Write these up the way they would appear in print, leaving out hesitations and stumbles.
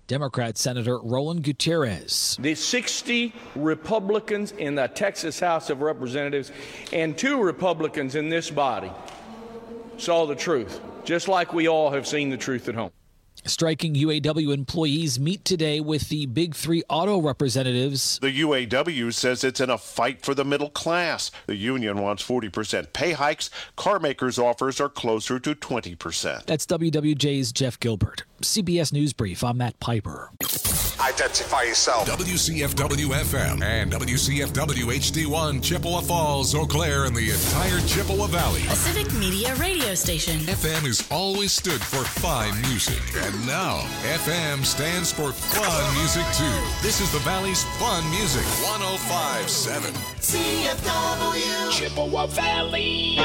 Democrat Senator Roland Gutierrez. The 60 Republicans in the Texas House of Representatives and 2 Republicans in this body saw the truth, just like we all have seen the truth at home. Striking UAW employees meet today with the Big Three auto representatives. The UAW says it's in a fight for the middle class. The union wants 40% pay hikes. Car makers' offers are closer to 20%. That's WWJ's Jeff Gilbert. CBS News Brief, I'm Matt Piper. Identify yourself. WCFW-FM and WCFW-HD1, Chippewa Falls, Eau Claire, and the entire Chippewa Valley. A civic media radio station. FM has always stood for fine music. And now, FM stands for fun music, too. This is the Valley's fun music. 105.7. CFW. Chippewa Valley.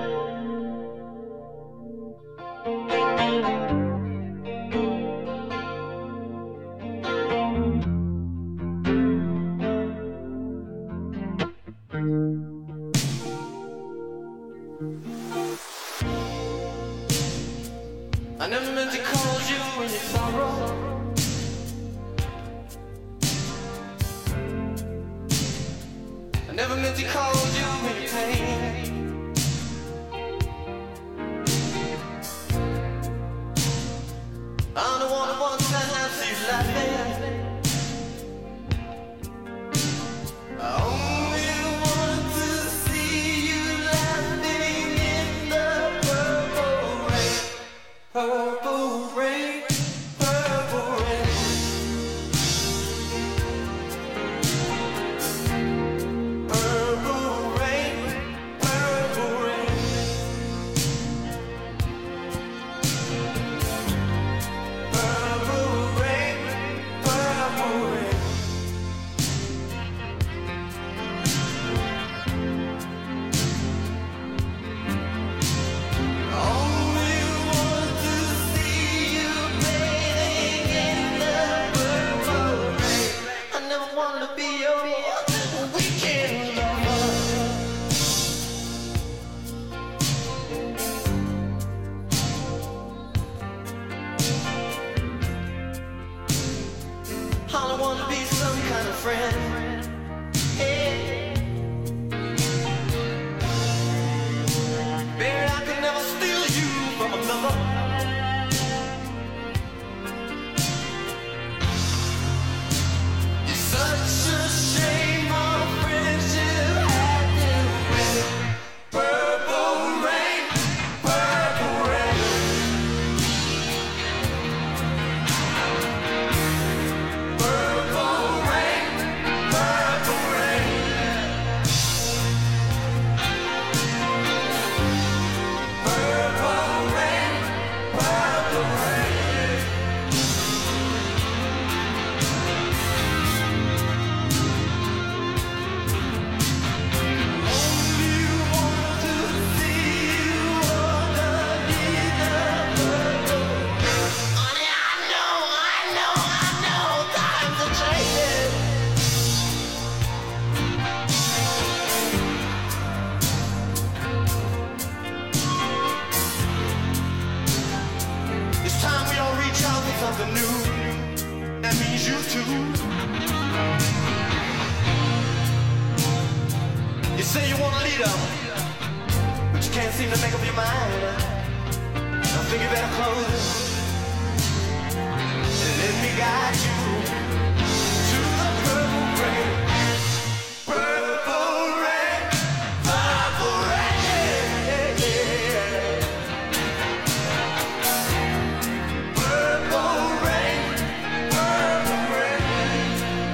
I never meant to call you in your sorrow. I never meant to call you in your pain. I don't want to once have you laughing. I only want to see you laughing in the purple rain. Purple rain, purple rain. Purple rain, purple rain. Purple rain, purple rain. Only want to see you bathing in the purple rain. I never wanted to be your weekend lover. I want to be some kind of friend. Hey. Baby, I could never steal you from another. It's such a shame our friendship had to end. Purple rain, purple rain. Purple rain, purple rain. Purple rain, purple rain. Only want to see you underneath the purple rain. Honey, I know, times are changing. It's time we all reach out for something new. That means you too. You say you want a leader, but you can't seem to make up your mind. I think you better close and let me guide you to the purple rain. Purple rain, purple rain. Purple rain, purple rain.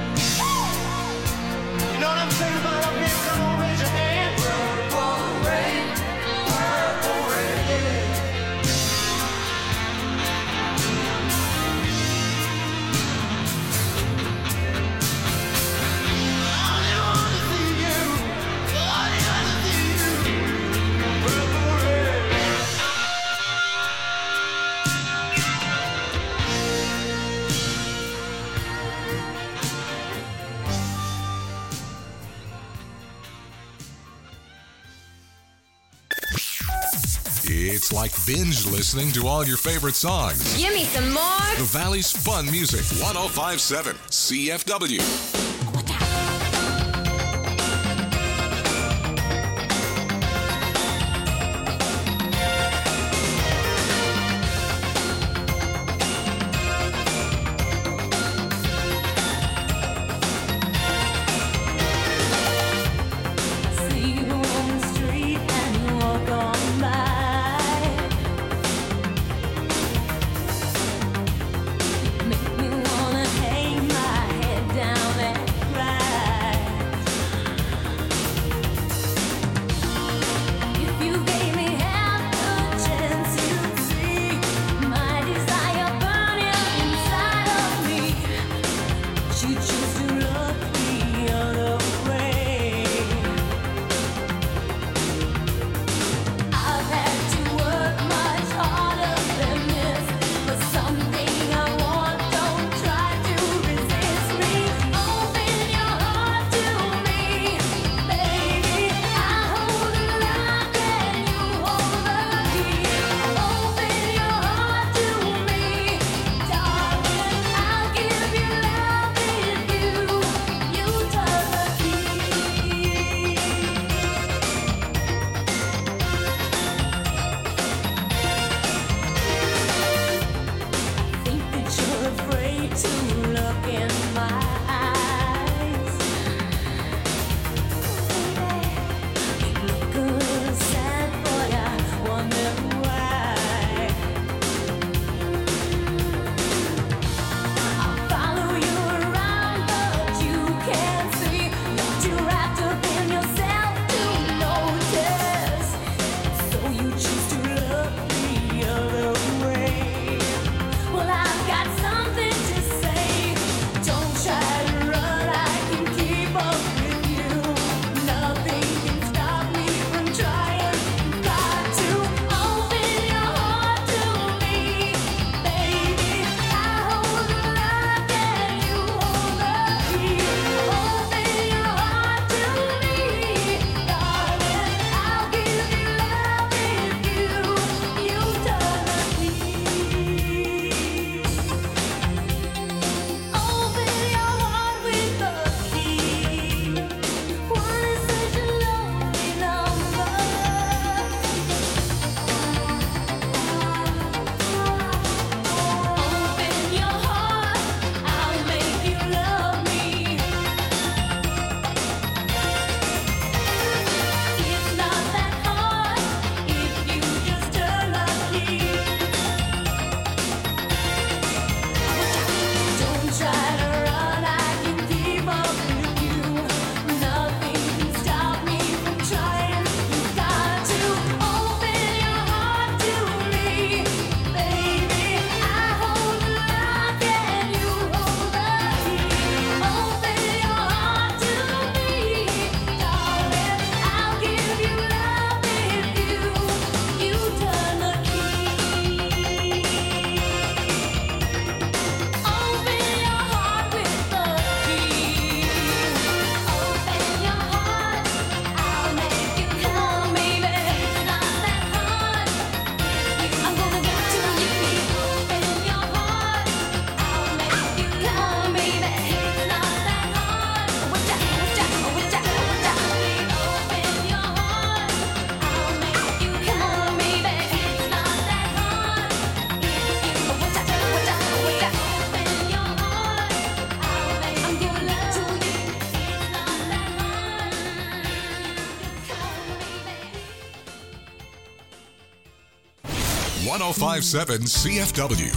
You know what I'm saying about up here? Come on, raise your hand. Purple rain, purple rain. It's like binge listening to all your favorite songs. Give me some more. The Valley's Fun Music, 105.7 CFW. .105.7 CFW.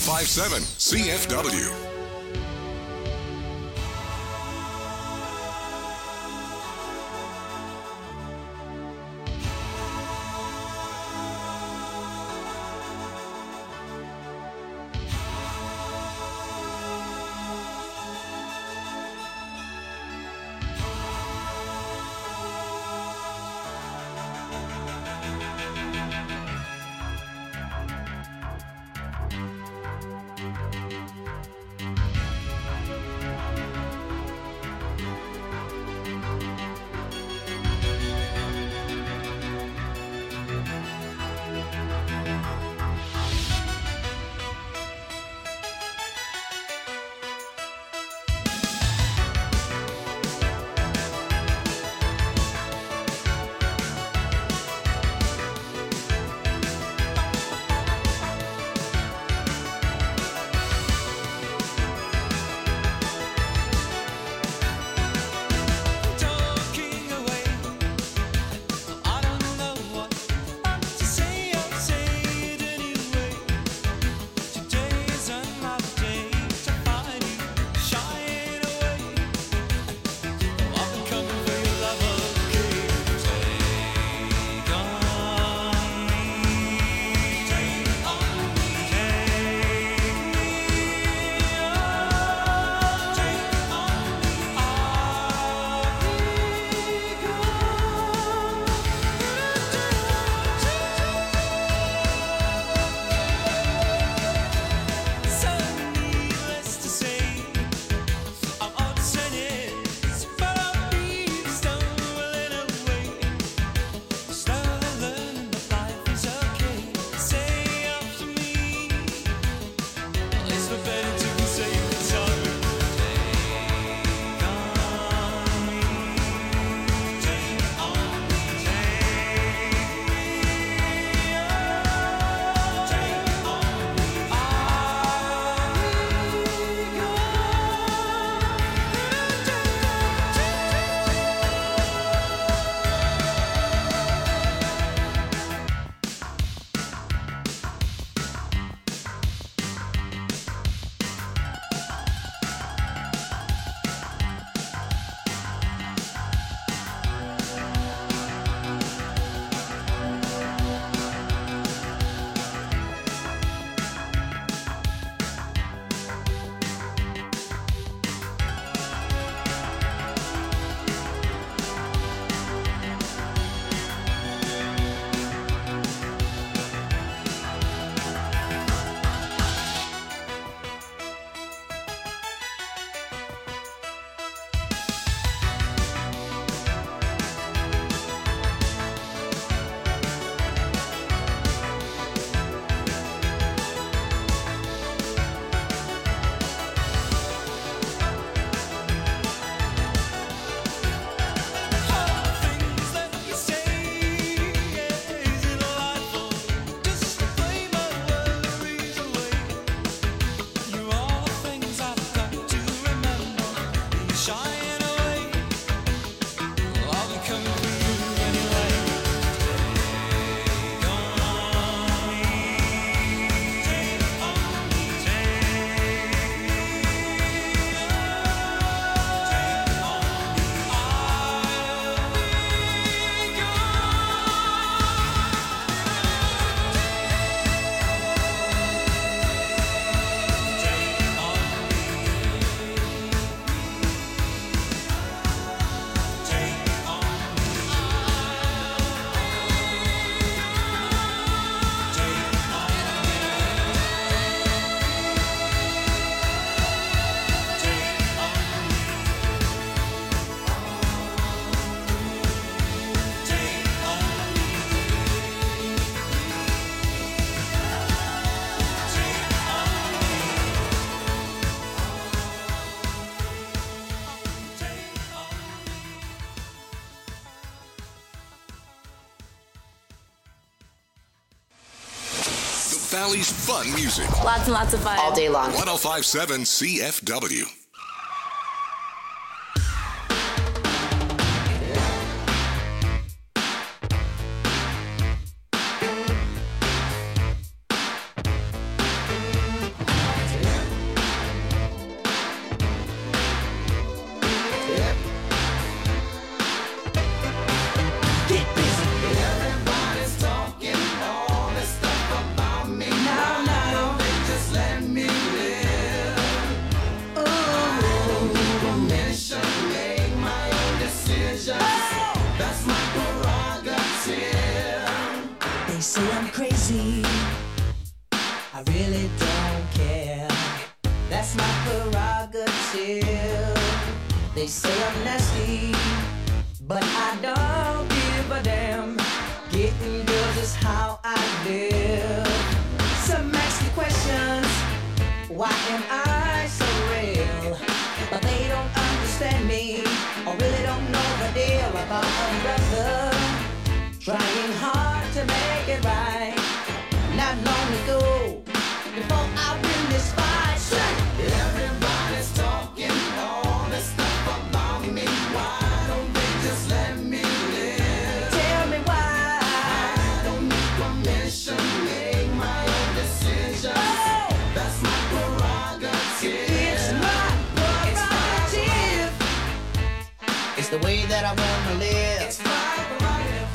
1057 CFW. Valley's fun music. Lots and lots of fun. All day long. 1057 CFW. They say I'm crazy, I really don't care. That's my prerogative. They say I'm nasty, but I don't give a damn. Getting girls is how I live. Some ask me questions, why am I so real? But they don't understand me, or really don't know the deal about a brother trying hard to make it right. Not long ago, before I win this fight, everybody's talking all this stuff about me. Why don't they just let me live? Tell me why. I don't need permission, make my own decisions. Oh, that's my prerogative. It's my prerogative. It's the way that I wanna live. It's my prerogative.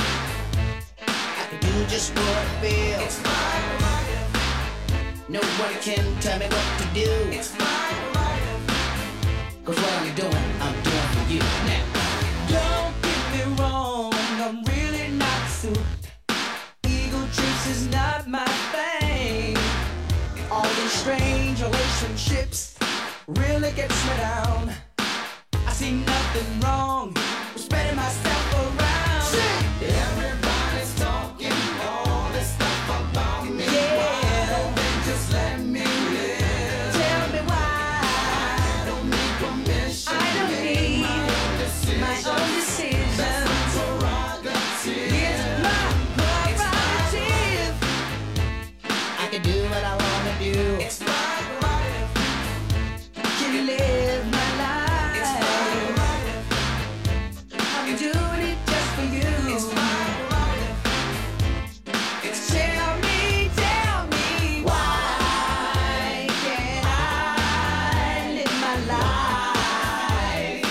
I can do just what I feel. It's my prerogative. No one can tell me what to do. It's my prerogative. 'Cause what I'm doing for you now. Don't get me wrong, I'm really not suit. Ego trips is not my thing. All these strange relationships really gets me down. I see nothing wrong with spreading myself around. Everybody's talking all this stuff about me. Yeah. Why don't they just let me live? Tell me why. I don't need permission. I don't need my own decisions. That's my prerogative. It's my prerogative. I can do what I wanna do. It's my prerogative. Can live my life. It's my prerogative. I'm doing it just for you. It's my prerogative. It's tell me why can't I live my life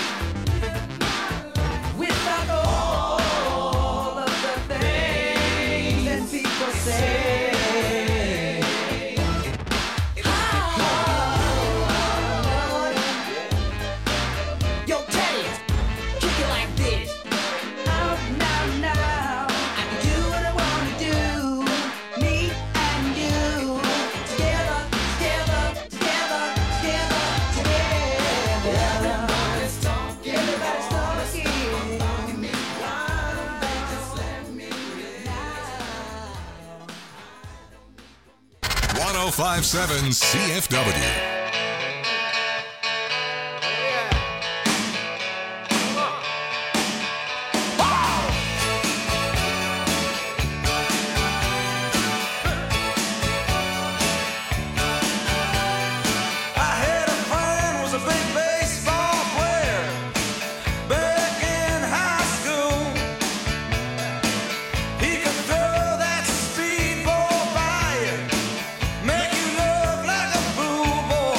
without all of the things that people say? Yo, Teddy, kick it like this. Now, I can do what I wanna do. Me and you, together. Everybody's talking. About me. Why don't they just let me live? 1057 CFW. I had a friend was a big baseball player back in high school. He could throw that speedball by you, make you look like a fool.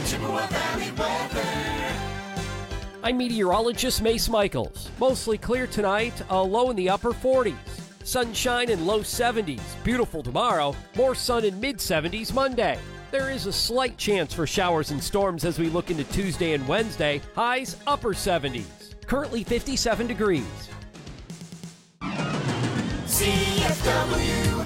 Chippewa Valley weather. I'm meteorologist Mace Michaels. Mostly clear tonight, a low in the upper 40s. Sunshine in low 70s. Beautiful tomorrow. More sun in mid-70s Monday. There is a slight chance for showers and storms as we look into Tuesday and Wednesday. Highs upper 70s. Currently 57 degrees. CFW.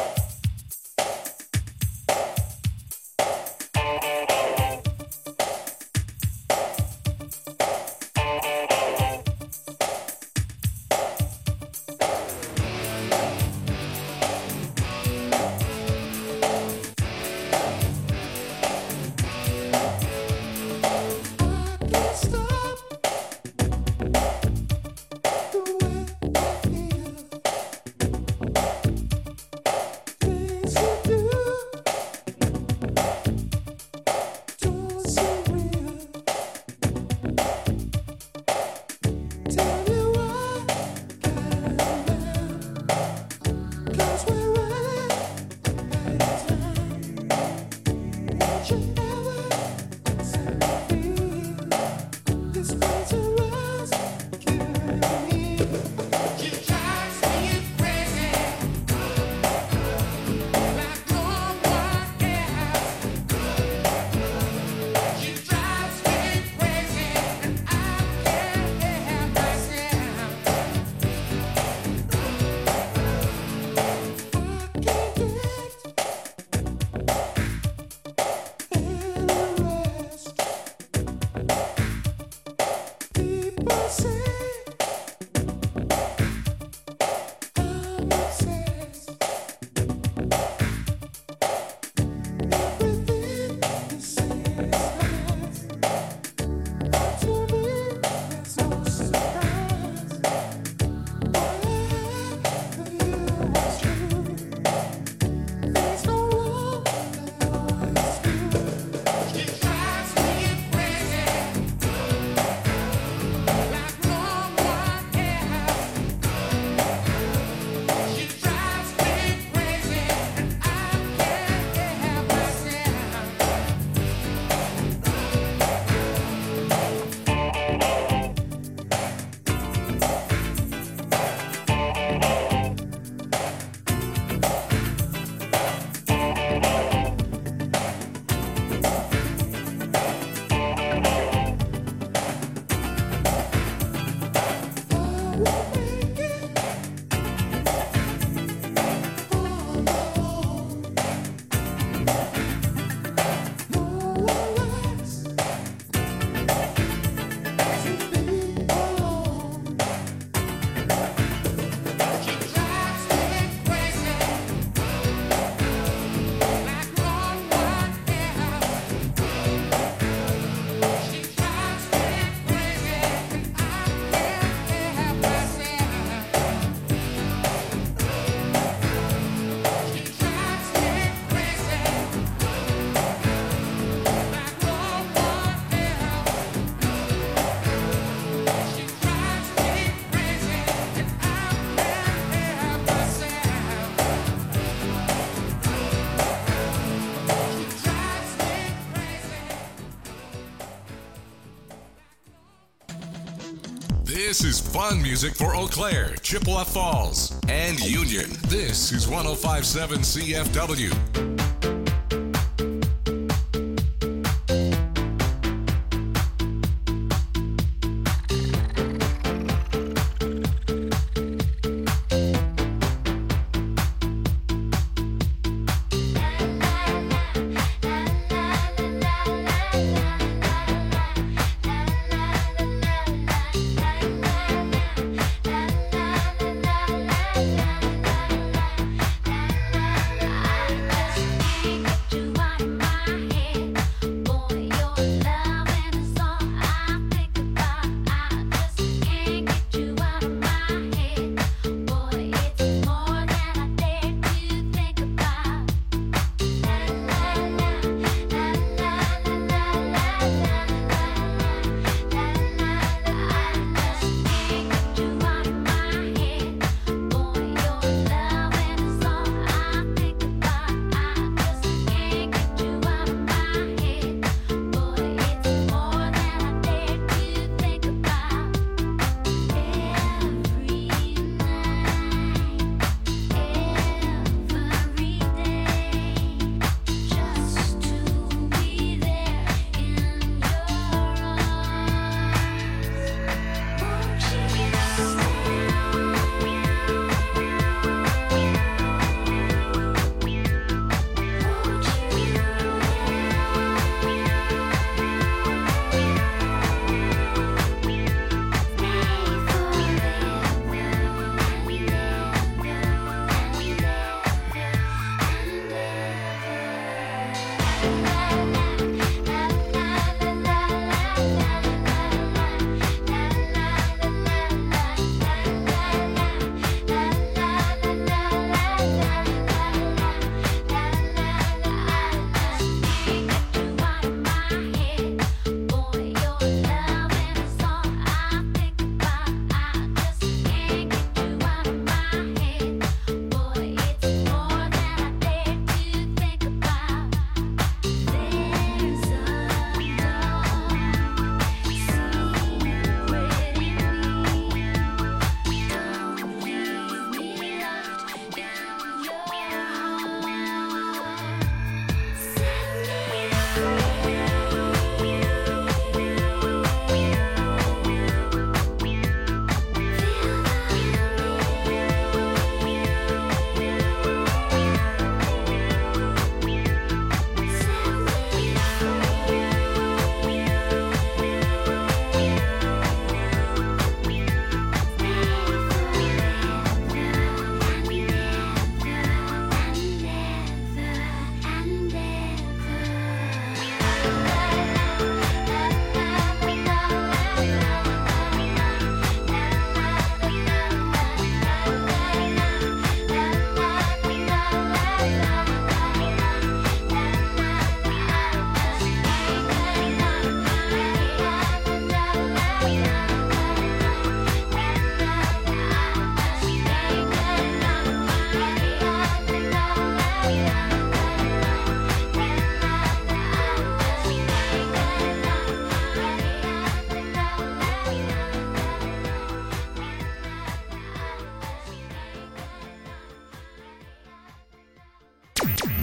This is fun music for Eau Claire, Chippewa Falls, and Union. This is 105.7 CFW.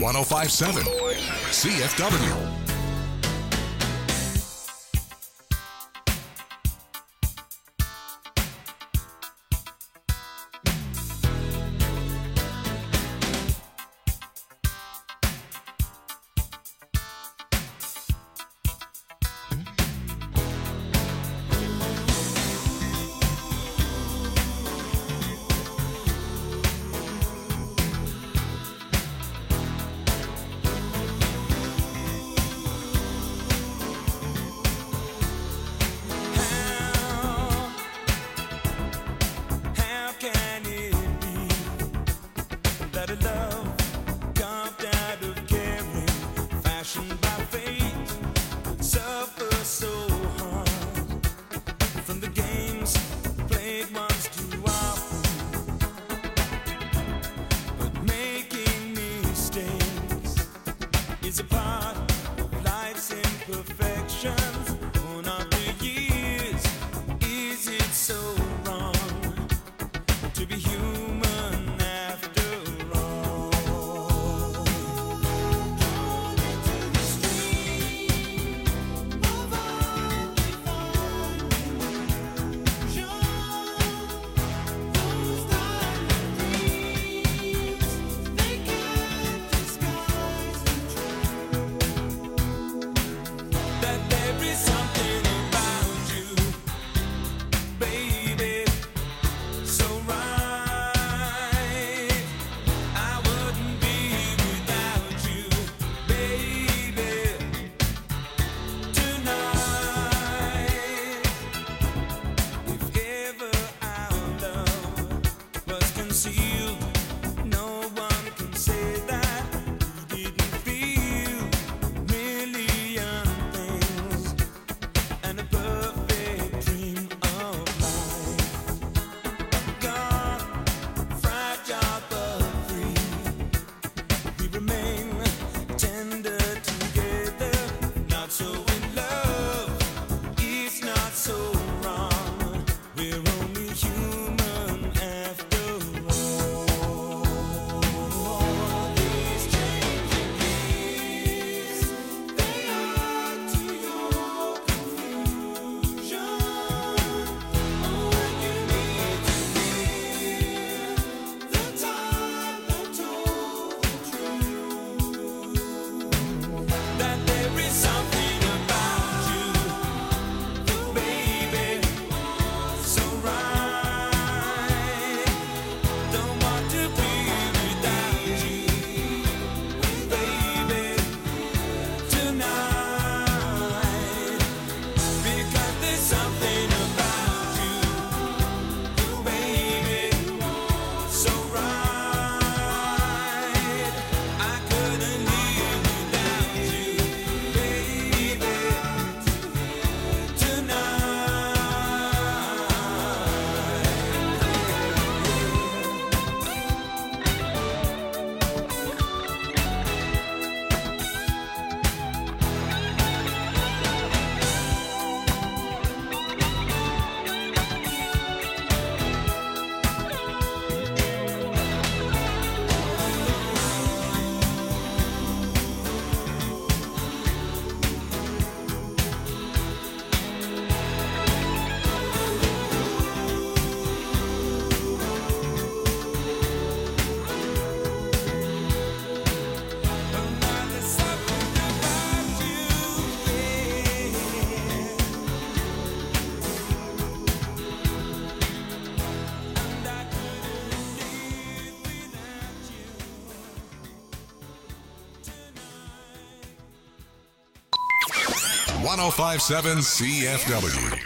105.7 CFW. .105.7 CFW.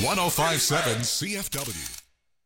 1057 CFW.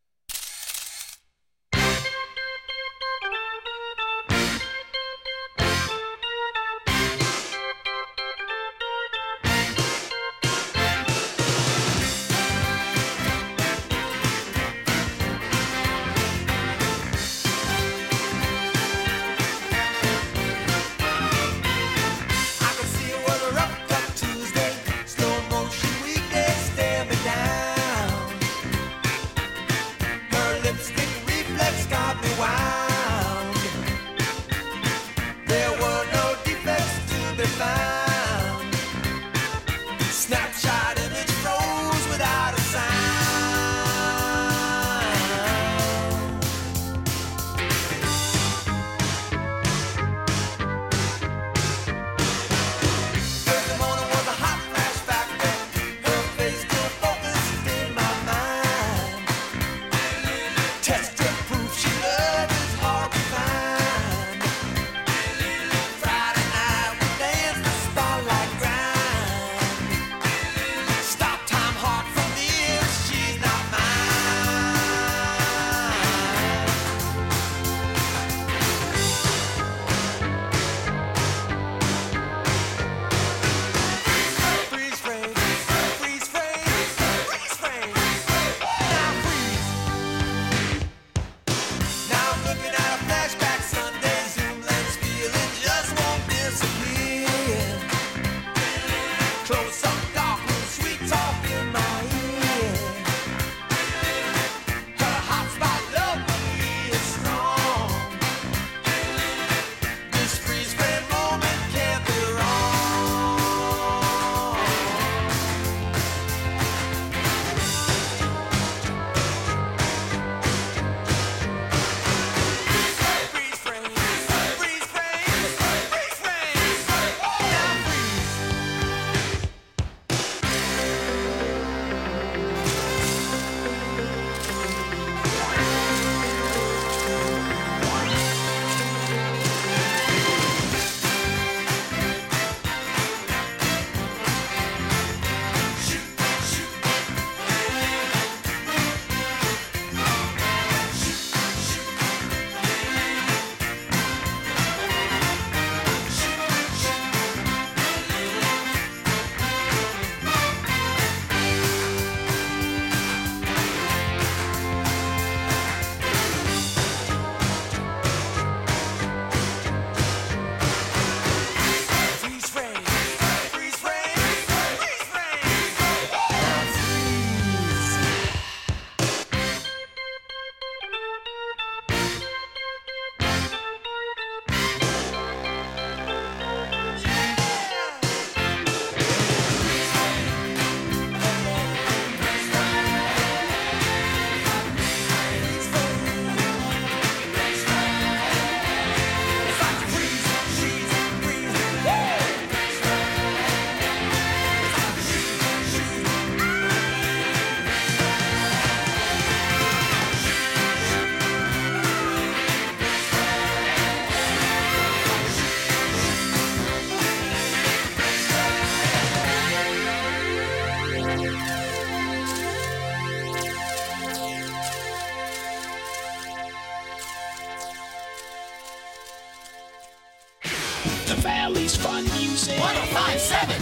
Valley's Fun Music. 1057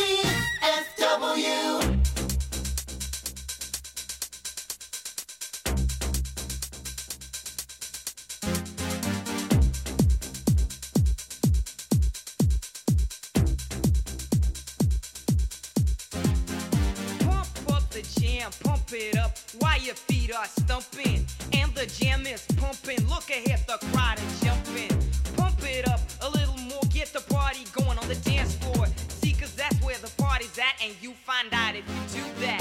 CFW. Pump up the jam, pump it up while your feet are stumping. And the jam is pumping. Look ahead, the crowd is jumping. Pump it up a little more, get the party going on the dance floor. See, cause that's where the party's at, and you find out if you do that.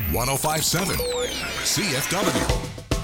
105.7 CFW.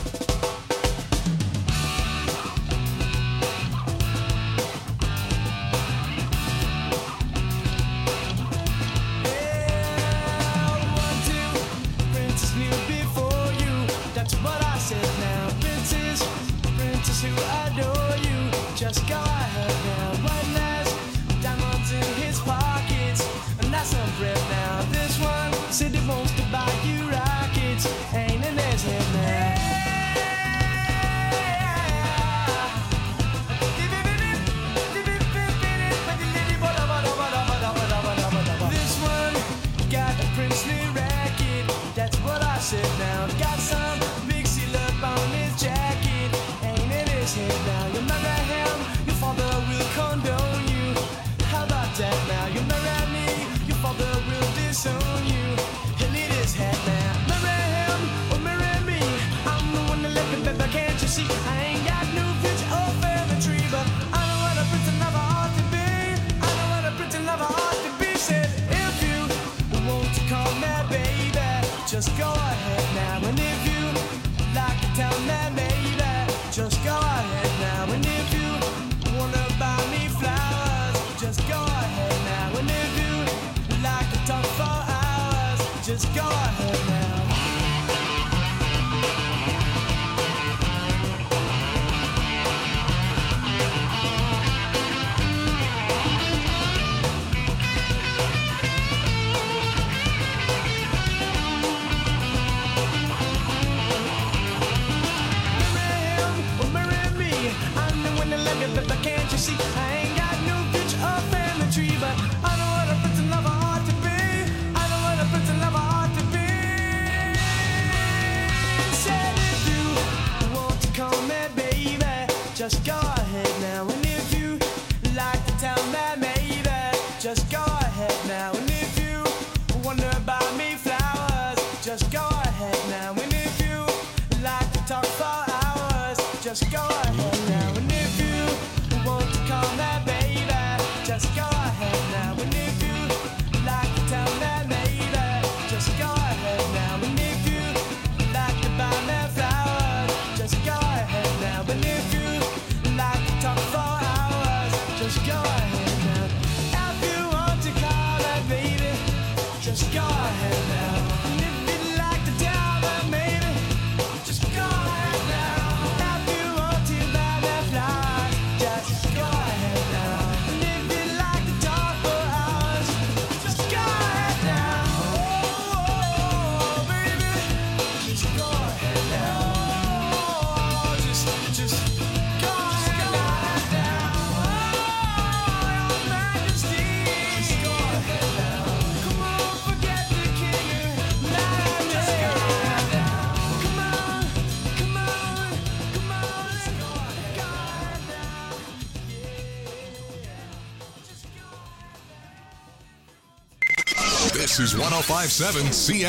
This is 105.7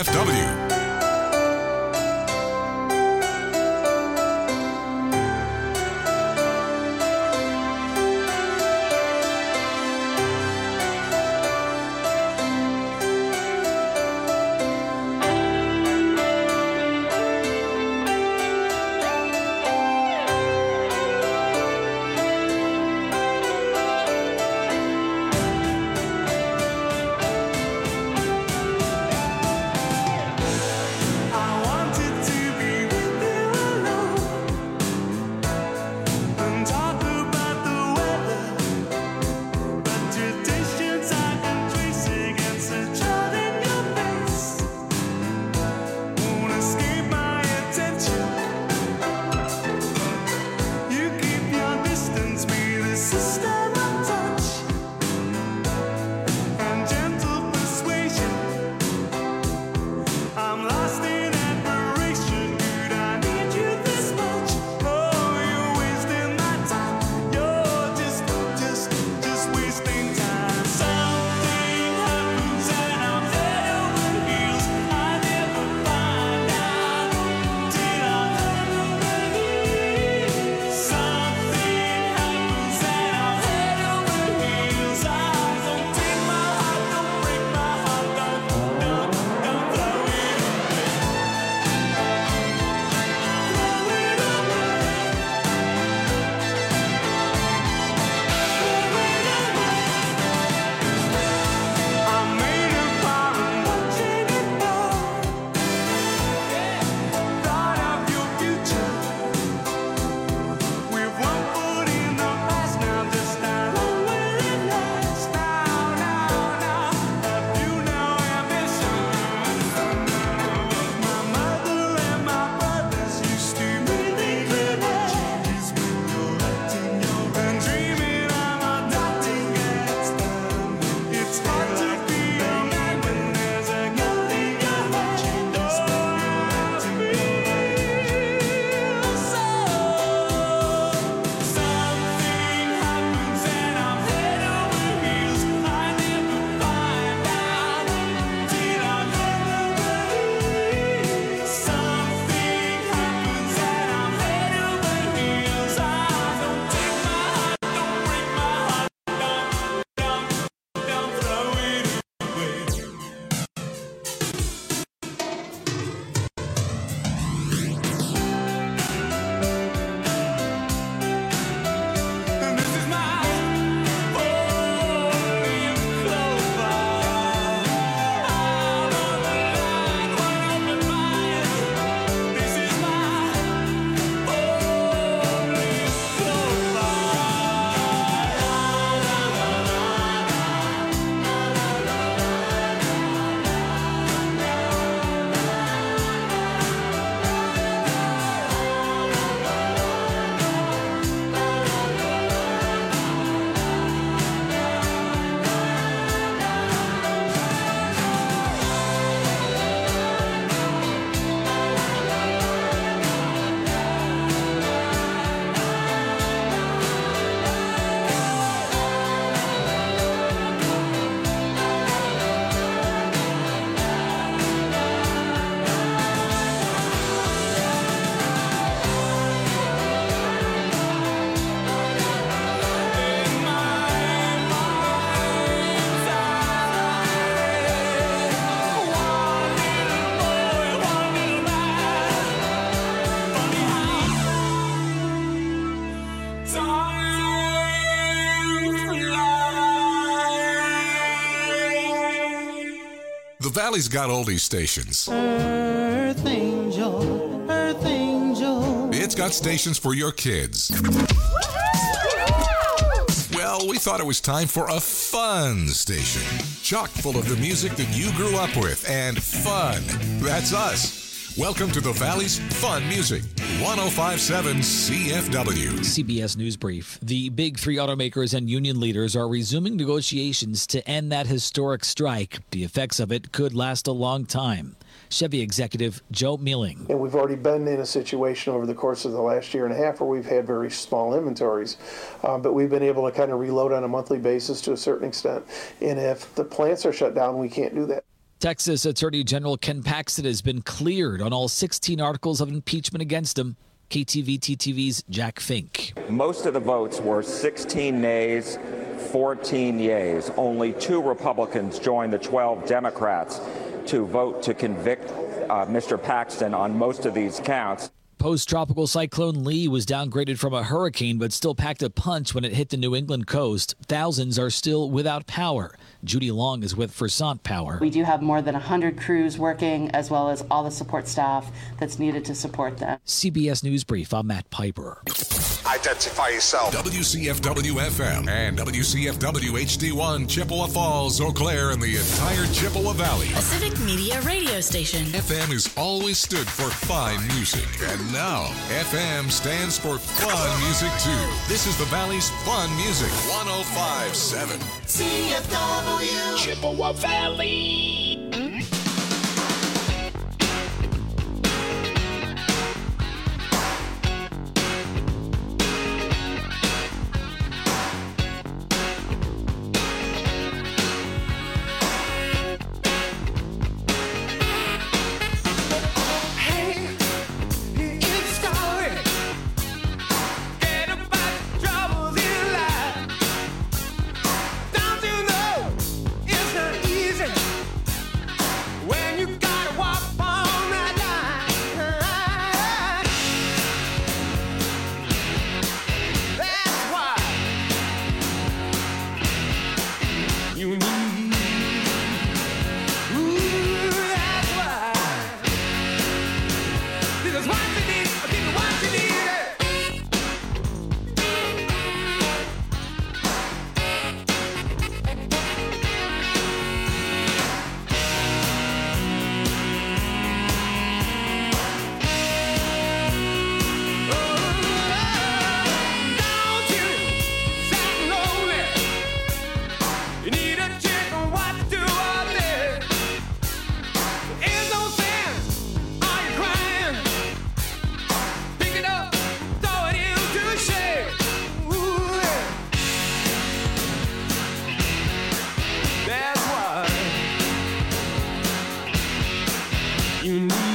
CFW. Valley's got oldies stations. Earth Angel, Earth Angel. It's got stations for your kids. Well, we thought it was time for a fun station. Chock full of the music that you grew up with and fun. That's us. Welcome to the Valley's Fun Music, 105.7 CFW. CBS News Brief. The big three automakers and union leaders are resuming negotiations to end that historic strike. The effects of it could last a long time. Chevy executive Joe Mealing. And we've already been in a situation over the course of the last year and a half where we've had very small inventories, but we've been able to kind of reload on a monthly basis to a certain extent. And if the plants are shut down, we can't do that. Texas Attorney General Ken Paxton has been cleared on all 16 articles of impeachment against him. KTVT-TV's Jack Fink. Most of the votes were 16 nays, 14 yeas. Only 2 Republicans joined the 12 Democrats to vote to convict Mr. Paxton on most of these counts. Post-tropical cyclone Lee was downgraded from a hurricane but still packed a punch when it hit the New England coast. Thousands are still without power. Judy Long is with Versant Power. We do have more than 100 crews working, as well as all the support staff that's needed to support them. CBS News Brief, I'm Matt Piper. Identify yourself. WCFW-FM and WCFW-HD1, Chippewa Falls, Eau Claire, and the entire Chippewa Valley. A Civic Media radio station. FM has always stood for fine music, and now FM stands for fun music too. This is the Valley's Fun Music, 105.7 CFW. Chippewa Valley. You need